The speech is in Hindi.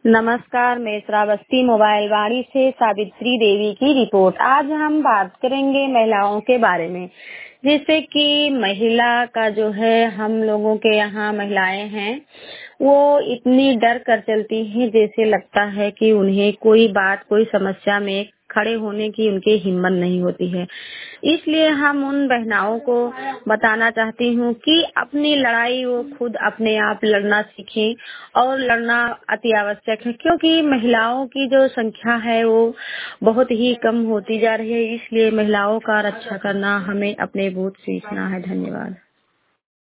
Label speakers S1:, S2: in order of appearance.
S1: नमस्कार, मैं श्रावस्ती मोबाइल वाणी से सावित्री देवी की रिपोर्ट। आज हम बात करेंगे महिलाओं के बारे में। जैसे कि महिला का जो है, हम लोगों के यहाँ महिलाएं हैं, वो इतनी डर कर चलती हैं, जैसे लगता है कि उन्हें कोई बात, कोई समस्या में खड़े होने की उनकी हिम्मत नहीं होती है। इसलिए हम उन बहनाओं को बताना चाहती हूँ कि अपनी लड़ाई वो खुद अपने आप लड़ना सीखें और लड़ना अति आवश्यक है, क्योंकि महिलाओं की जो संख्या है वो बहुत ही कम होती जा रही है। इसलिए महिलाओं का रक्षा करना हमें अपने बूथ सीखना है। धन्यवाद।